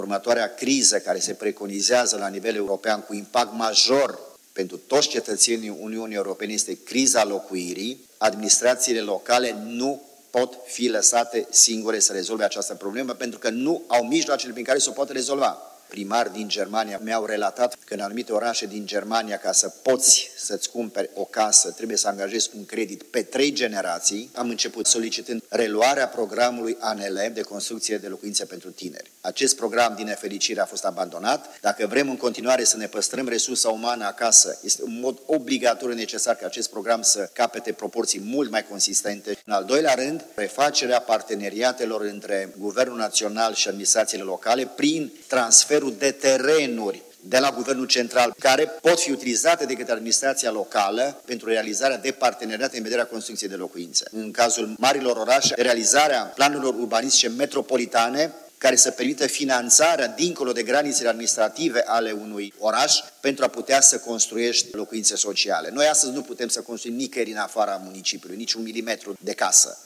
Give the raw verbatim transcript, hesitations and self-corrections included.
următoarea criză care se preconizează la nivel european cu impact major pentru toți cetățenii Uniunii Europene este criza locuirii, administrațiile locale nu pot fi lăsate singure să rezolve această problemă pentru că nu au mijloacele prin care să o pot rezolva. Primari din Germania mi-au relatat că în anumite orașe din Germania, ca să poți să-ți cumperi o casă, trebuie să angajezi un credit pe trei generații. Am început solicitând reluarea programului A N L de construcție de locuințe pentru tineri. Acest program, din nefericire, a fost abandonat. Dacă vrem în continuare să ne păstrăm resursa umană acasă, este un mod obligatoriu necesar ca acest program să capete proporții mult mai consistente. În al doilea rând, refacerea parteneriatelor între Guvernul Național și administrațiile locale prin transfer de terenuri de la Guvernul Central, care pot fi utilizate de către administrația locală pentru realizarea de parteneriate în vederea construcției de locuințe. În cazul marilor orașe, realizarea planurilor urbanistice metropolitane, care să permită finanțarea dincolo de granițele administrative ale unui oraș pentru a putea să construiești locuințe sociale. Noi astăzi nu putem să construim nicăieri în afara municipiului, nici un milimetru de casă.